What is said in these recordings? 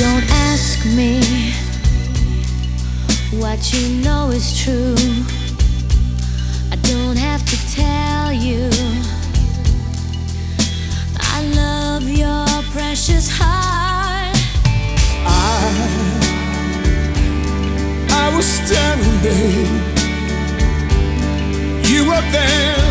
Don't ask me what you know is true. I don't have to tell you I love your precious heart. I was standing there, you were there.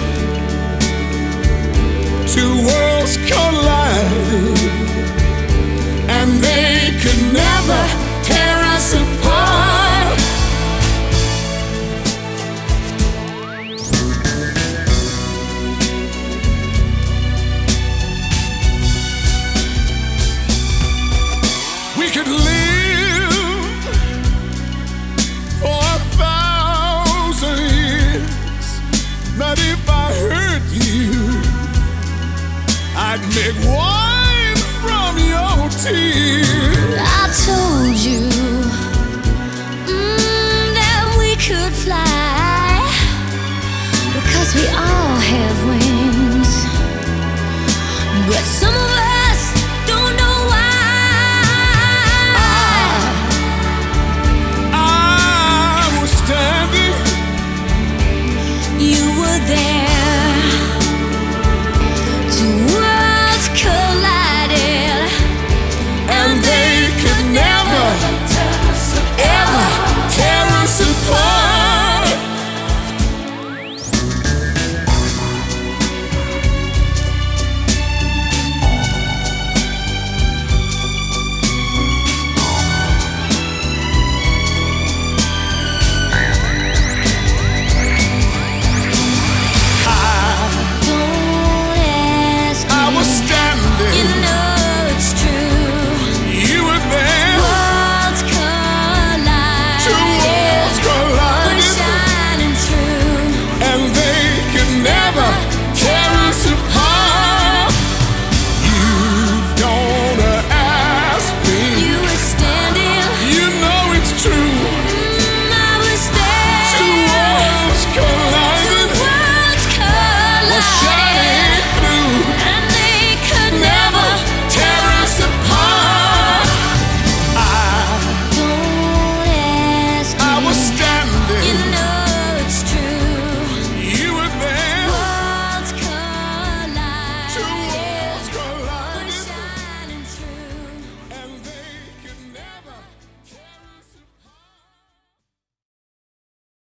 Two worlds collided, and they could never tear us apart. We could live for 1,000 years, but if I hurt you, I'd make wine from your tears. I told you that we could fly, because we all have wings. But some